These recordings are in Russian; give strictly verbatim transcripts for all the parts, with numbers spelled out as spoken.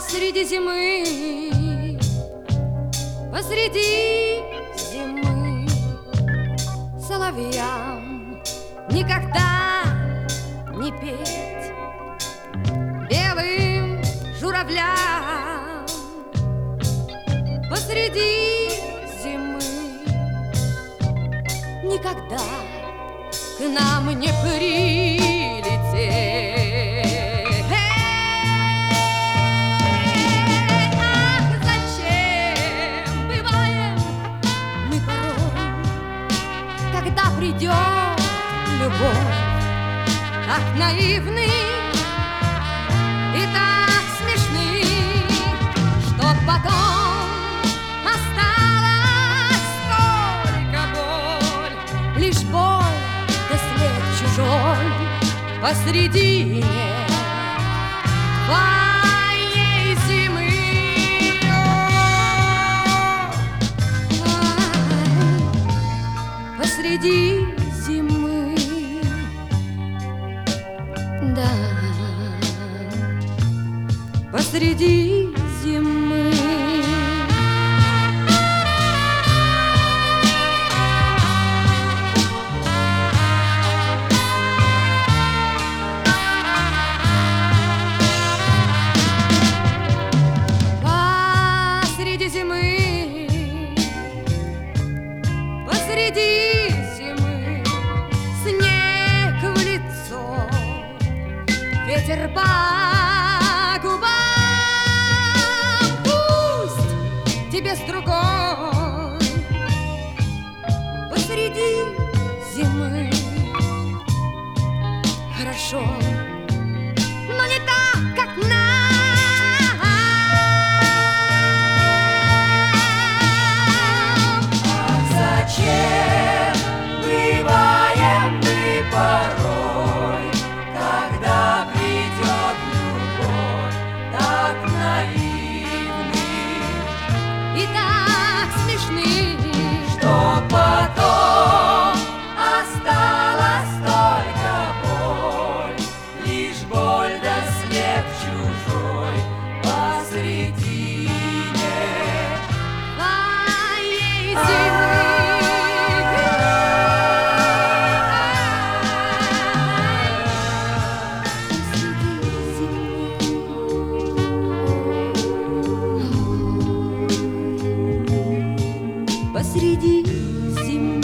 Посреди зимы, посреди зимы соловьям никогда не петь, белым журавлям посреди зимы никогда к нам не прилететь. Придет любовь, так наивны и так смешны, что потом осталась только боль, лишь боль да след чужой посредине твоей зимы. Посреди зимы, да, посреди зимы. Посреди зимы, посреди ветер по губам, пусть тебе с другой посреди зимы хорошо, но не так, как нам. Ах, зачем бываем мы порой, когда придет любовь, так наивны и так смешны, что потом осталась только боль, лишь боль да след чужой посредине твоей зимы. Посреди зимы.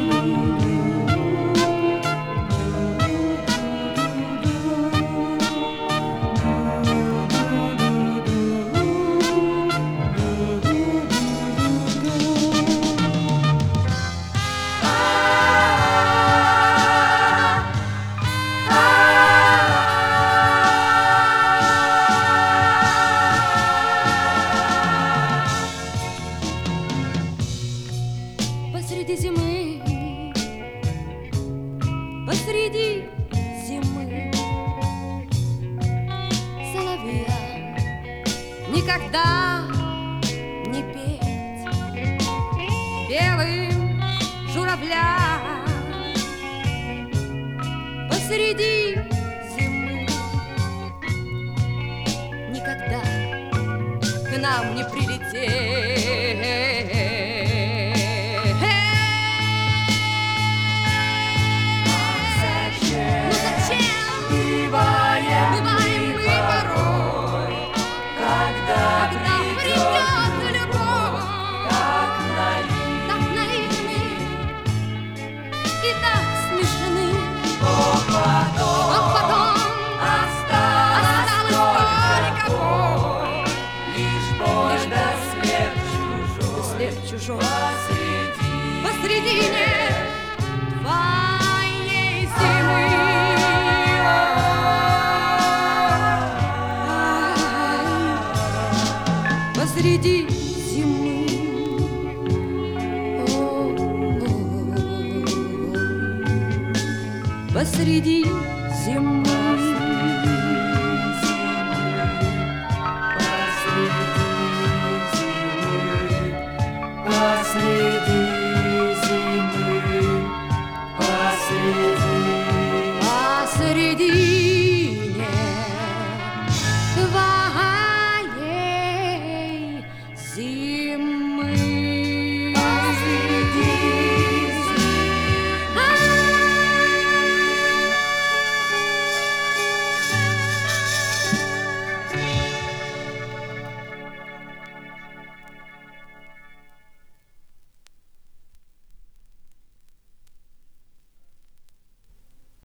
Посреди зимы, посреди зимы соловья никогда не петь, белым журавлям посреди зимы никогда к нам не прилететь. Чужой посредине твоей зимы. Посреди зимы. Посреди зимы.